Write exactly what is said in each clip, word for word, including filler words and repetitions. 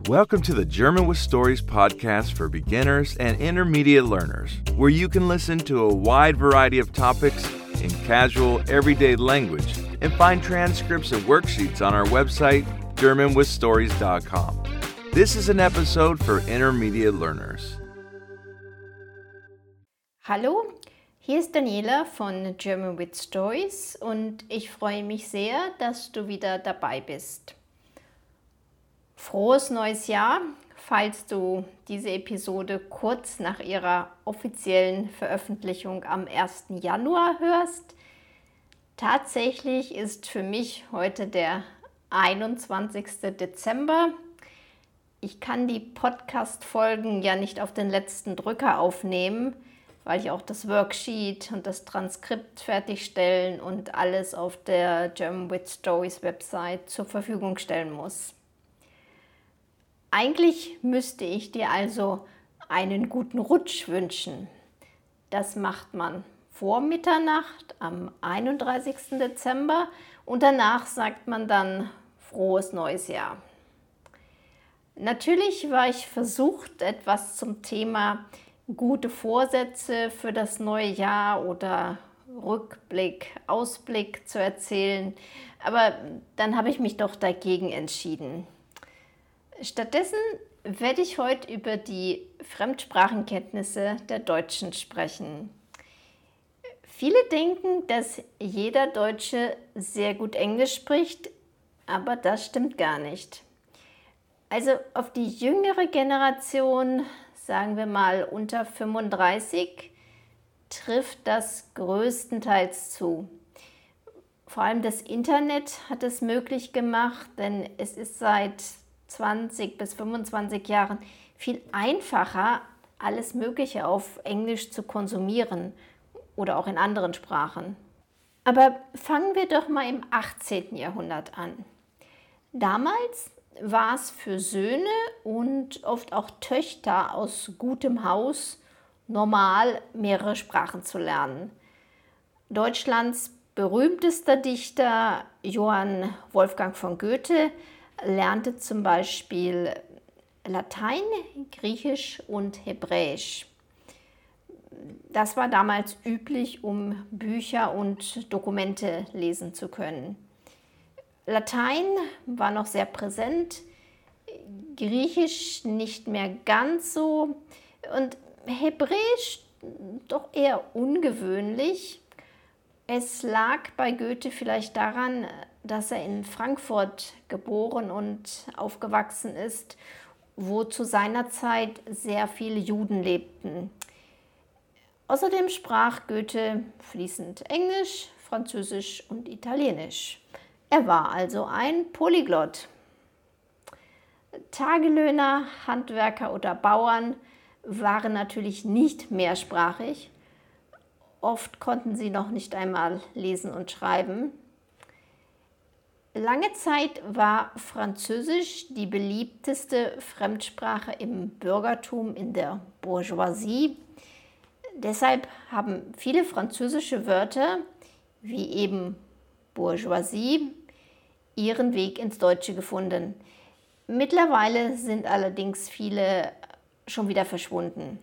Welcome to the German with Stories podcast for beginners and intermediate learners, where you can listen to a wide variety of topics in casual, everyday language and find transcripts and worksheets on our website, german with stories dot com. This is an episode for intermediate learners. Hallo, hier ist Daniela von German with Stories und ich freue mich sehr, dass du wieder dabei bist. Frohes neues Jahr, falls du diese Episode kurz nach ihrer offiziellen Veröffentlichung am ersten Januar hörst. Tatsächlich ist für mich heute der einundzwanzigste Dezember. Ich kann die Podcast-Folgen ja nicht auf den letzten Drücker aufnehmen, weil ich auch das Worksheet und das Transkript fertigstellen und alles auf der German with Stories Website zur Verfügung stellen muss. Eigentlich müsste ich dir also einen guten Rutsch wünschen. Das macht man vor Mitternacht am einunddreißigsten Dezember und danach sagt man dann frohes neues Jahr. Natürlich war ich versucht, etwas zum Thema gute Vorsätze für das neue Jahr oder Rückblick, Ausblick zu erzählen, aber dann habe ich mich doch dagegen entschieden. Stattdessen werde ich heute über die Fremdsprachenkenntnisse der Deutschen sprechen. Viele denken, dass jeder Deutsche sehr gut Englisch spricht, aber das stimmt gar nicht. Also auf die jüngere Generation, sagen wir mal unter fünfunddreißig, trifft das größtenteils zu. Vor allem das Internet hat es möglich gemacht, denn es ist seit zwanzig bis fünfundzwanzig Jahren viel einfacher, alles Mögliche auf Englisch zu konsumieren oder auch in anderen Sprachen. Aber fangen wir doch mal im achtzehnten Jahrhundert an. Damals war es für Söhne und oft auch Töchter aus gutem Haus normal, mehrere Sprachen zu lernen. Deutschlands berühmtester Dichter Johann Wolfgang von Goethe lernte zum Beispiel Latein, Griechisch und Hebräisch. Das war damals üblich, um Bücher und Dokumente lesen zu können. Latein war noch sehr präsent, Griechisch nicht mehr ganz so und Hebräisch doch eher ungewöhnlich. Es lag bei Goethe vielleicht daran, dass er in Frankfurt geboren und aufgewachsen ist, wo zu seiner Zeit sehr viele Juden lebten. Außerdem sprach Goethe fließend Englisch, Französisch und Italienisch. Er war also ein Polyglott. Tagelöhner, Handwerker oder Bauern waren natürlich nicht mehrsprachig. Oft konnten sie noch nicht einmal lesen und schreiben. Lange Zeit war Französisch die beliebteste Fremdsprache im Bürgertum, in der Bourgeoisie. Deshalb haben viele französische Wörter, wie eben Bourgeoisie, ihren Weg ins Deutsche gefunden. Mittlerweile sind allerdings viele schon wieder verschwunden.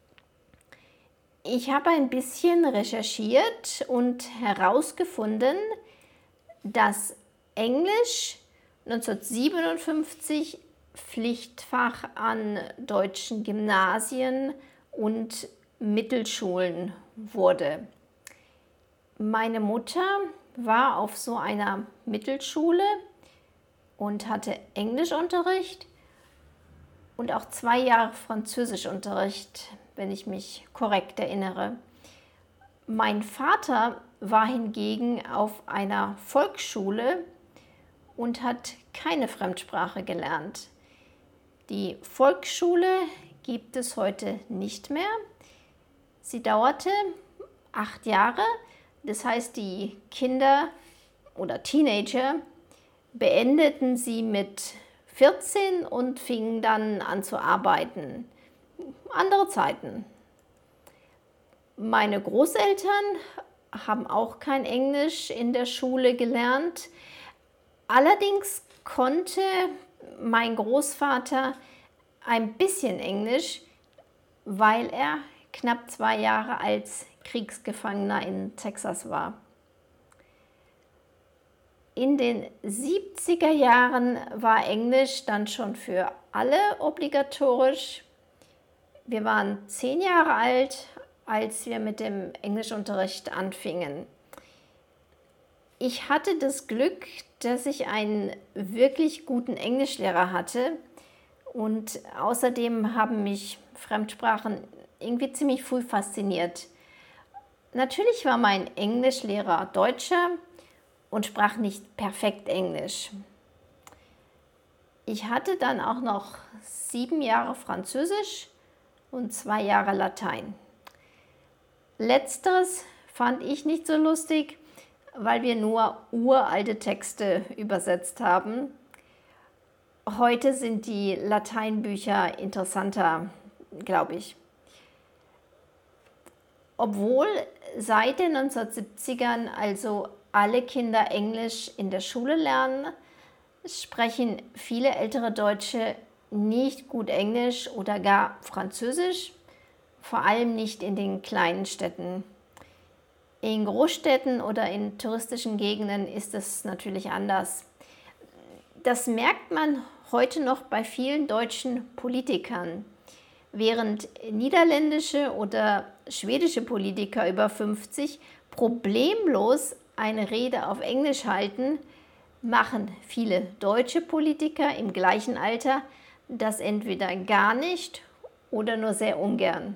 Ich habe ein bisschen recherchiert und herausgefunden, dass Englisch neunzehnhundertsiebenundfünfzig Pflichtfach an deutschen Gymnasien und Mittelschulen wurde. Meine Mutter war auf so einer Mittelschule und hatte Englischunterricht und auch zwei Jahre Französischunterricht, wenn ich mich korrekt erinnere. Mein Vater war hingegen auf einer Volksschule und hat keine Fremdsprache gelernt. Die Volksschule gibt es heute nicht mehr. Sie dauerte acht Jahre, das heißt, die Kinder oder Teenager beendeten sie mit vierzehn und fingen dann an zu arbeiten. Andere Zeiten. Meine Großeltern haben auch kein Englisch in der Schule gelernt. Allerdings konnte mein Großvater ein bisschen Englisch, weil er knapp zwei Jahre als Kriegsgefangener in Texas war. In den siebziger Jahren war Englisch dann schon für alle obligatorisch. Wir waren zehn Jahre alt, als wir mit dem Englischunterricht anfingen. Ich hatte das Glück, dass ich einen wirklich guten Englischlehrer hatte und außerdem haben mich Fremdsprachen irgendwie ziemlich früh fasziniert. Natürlich war mein Englischlehrer Deutscher und sprach nicht perfekt Englisch. Ich hatte dann auch noch sieben Jahre Französisch und zwei Jahre Latein. Letzteres fand ich nicht so lustig, weil wir nur uralte Texte übersetzt haben. Heute sind die Lateinbücher interessanter, glaube ich. Obwohl seit den neunzehnhundertsiebzigern also alle Kinder Englisch in der Schule lernen, sprechen viele ältere Deutsche nicht gut Englisch oder gar Französisch, vor allem nicht in den kleinen Städten. In Großstädten oder in touristischen Gegenden ist es natürlich anders. Das merkt man heute noch bei vielen deutschen Politikern. Während niederländische oder schwedische Politiker über fünfzig problemlos eine Rede auf Englisch halten, machen viele deutsche Politiker im gleichen Alter das entweder gar nicht oder nur sehr ungern.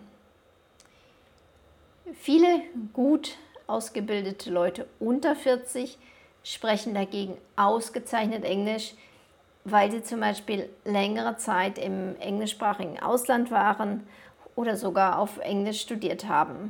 Viele gut ausgebildete Leute unter vierzig sprechen dagegen ausgezeichnet Englisch, weil sie zum Beispiel längere Zeit im englischsprachigen Ausland waren oder sogar auf Englisch studiert haben.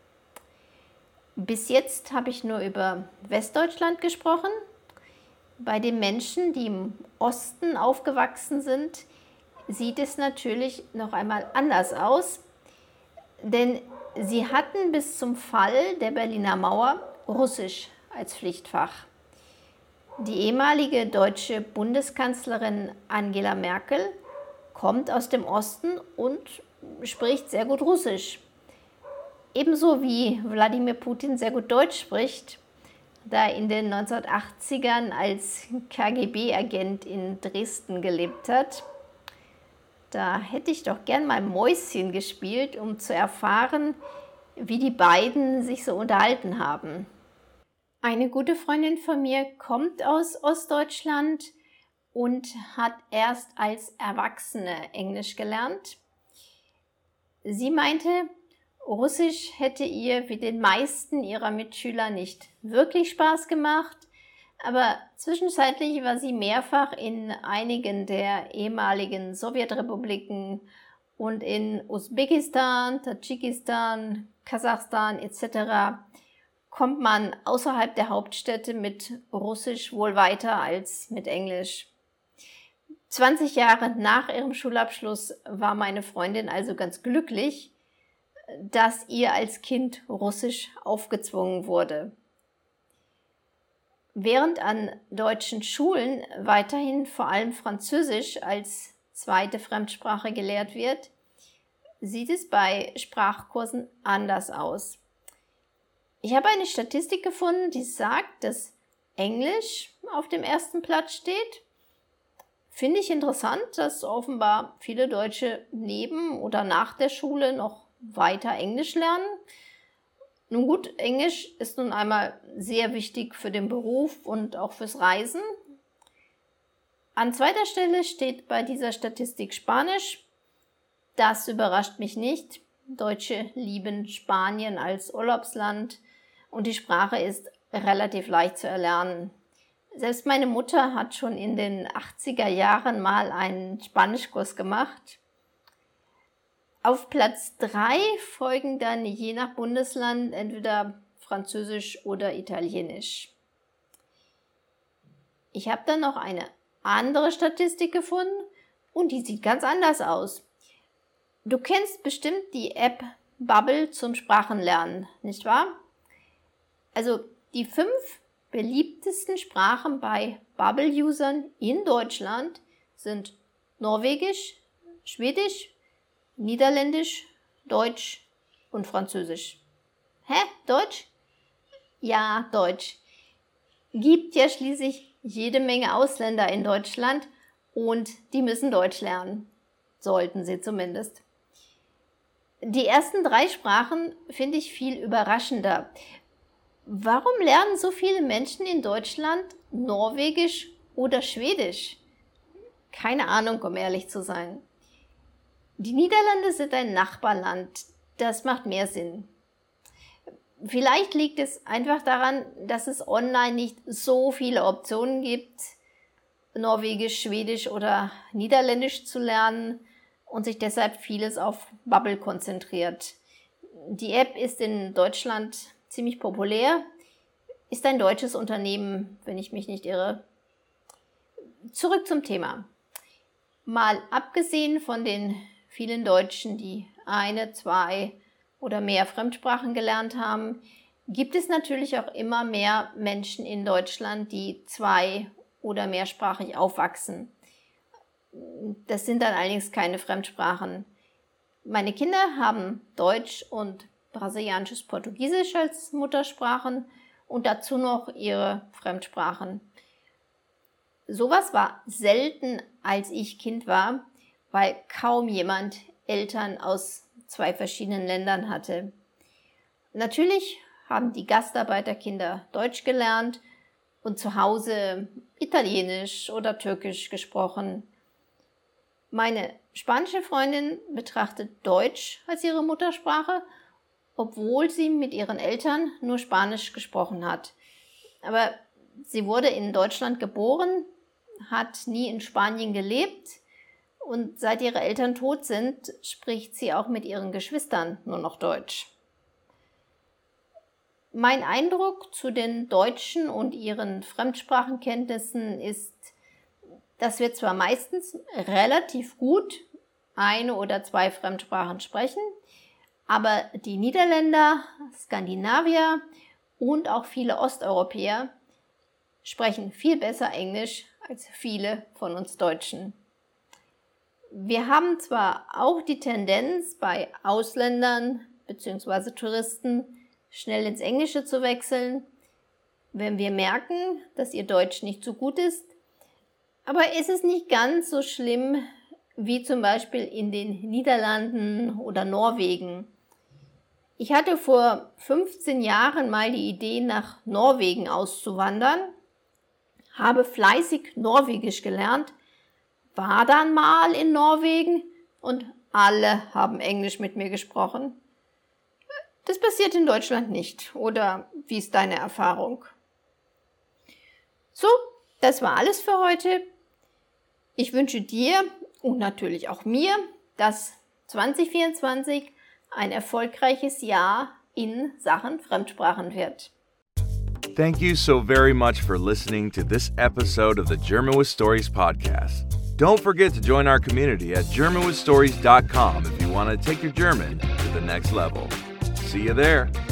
Bis jetzt habe ich nur über Westdeutschland gesprochen. Bei den Menschen, die im Osten aufgewachsen sind, sieht es natürlich noch einmal anders aus, denn sie hatten bis zum Fall der Berliner Mauer Russisch als Pflichtfach. Die ehemalige deutsche Bundeskanzlerin Angela Merkel kommt aus dem Osten und spricht sehr gut Russisch. Ebenso wie Wladimir Putin sehr gut Deutsch spricht, da er in den neunzehnhundertachtzigern als K G B-Agent in Dresden gelebt hat. Da hätte ich doch gern mal Mäuschen gespielt, um zu erfahren, wie die beiden sich so unterhalten haben. Eine gute Freundin von mir kommt aus Ostdeutschland und hat erst als Erwachsene Englisch gelernt. Sie meinte, Russisch hätte ihr wie den meisten ihrer Mitschüler nicht wirklich Spaß gemacht, aber zwischenzeitlich war sie mehrfach in einigen der ehemaligen Sowjetrepubliken und in Usbekistan, Tadschikistan, Kasachstan et cetera kommt man außerhalb der Hauptstädte mit Russisch wohl weiter als mit Englisch. zwanzig Jahre nach ihrem Schulabschluss war meine Freundin also ganz glücklich, dass ihr als Kind Russisch aufgezwungen wurde. Während an deutschen Schulen weiterhin vor allem Französisch als zweite Fremdsprache gelehrt wird, sieht es bei Sprachkursen anders aus. Ich habe eine Statistik gefunden, die sagt, dass Englisch auf dem ersten Platz steht. Finde ich interessant, dass offenbar viele Deutsche neben oder nach der Schule noch weiter Englisch lernen. Nun gut, Englisch ist nun einmal sehr wichtig für den Beruf und auch fürs Reisen. An zweiter Stelle steht bei dieser Statistik Spanisch. Das überrascht mich nicht. Deutsche lieben Spanien als Urlaubsland und die Sprache ist relativ leicht zu erlernen. Selbst meine Mutter hat schon in den achtziger Jahren mal einen Spanischkurs gemacht. Auf Platz drei folgen dann je nach Bundesland entweder Französisch oder Italienisch. Ich habe dann noch eine andere Statistik gefunden und die sieht ganz anders aus. Du kennst bestimmt die App Babbel zum Sprachenlernen, nicht wahr? Also die fünf beliebtesten Sprachen bei Babbel-Usern in Deutschland sind Norwegisch, Schwedisch, Niederländisch, Deutsch und Französisch. Hä? Deutsch? Ja, Deutsch. Gibt ja schließlich jede Menge Ausländer in Deutschland und die müssen Deutsch lernen. Sollten sie zumindest. Die ersten drei Sprachen finde ich viel überraschender. Warum lernen so viele Menschen in Deutschland Norwegisch oder Schwedisch? Keine Ahnung, um ehrlich zu sein. Die Niederlande sind ein Nachbarland. Das macht mehr Sinn. Vielleicht liegt es einfach daran, dass es online nicht so viele Optionen gibt, Norwegisch, Schwedisch oder Niederländisch zu lernen und sich deshalb vieles auf Babbel konzentriert. Die App ist in Deutschland ziemlich populär, ist ein deutsches Unternehmen, wenn ich mich nicht irre. Zurück zum Thema. Mal abgesehen von den vielen Deutschen, die eine, zwei oder mehr Fremdsprachen gelernt haben, gibt es natürlich auch immer mehr Menschen in Deutschland, die zwei- oder mehrsprachig aufwachsen. Das sind dann allerdings keine Fremdsprachen. Meine Kinder haben Deutsch und brasilianisches Portugiesisch als Muttersprachen und dazu noch ihre Fremdsprachen. Sowas war selten, als ich Kind war, weil kaum jemand Eltern aus zwei verschiedenen Ländern hatte. Natürlich haben die Gastarbeiterkinder Deutsch gelernt und zu Hause Italienisch oder Türkisch gesprochen. Meine spanische Freundin betrachtet Deutsch als ihre Muttersprache, obwohl sie mit ihren Eltern nur Spanisch gesprochen hat. Aber sie wurde in Deutschland geboren, hat nie in Spanien gelebt und seit ihre Eltern tot sind, spricht sie auch mit ihren Geschwistern nur noch Deutsch. Mein Eindruck zu den Deutschen und ihren Fremdsprachenkenntnissen ist, dass wir zwar meistens relativ gut eine oder zwei Fremdsprachen sprechen, aber die Niederländer, Skandinavier und auch viele Osteuropäer sprechen viel besser Englisch als viele von uns Deutschen. Wir haben zwar auch die Tendenz, bei Ausländern bzw. Touristen schnell ins Englische zu wechseln, wenn wir merken, dass ihr Deutsch nicht so gut ist, aber es ist nicht ganz so schlimm wie zum Beispiel in den Niederlanden oder Norwegen. Ich hatte vor fünfzehn Jahren mal die Idee, nach Norwegen auszuwandern, habe fleißig Norwegisch gelernt, war dann mal in Norwegen und alle haben Englisch mit mir gesprochen. Das passiert in Deutschland nicht. Oder wie ist deine Erfahrung? So, das war alles für heute. Ich wünsche dir und natürlich auch mir, dass zwanzig vierundzwanzig ein erfolgreiches Jahr in Sachen Fremdsprachen wird. Thank you so very much for listening to this episode of the German with Stories podcast. Don't forget to join our community at german with stories dot com if you want to take your German to the next level. See you there.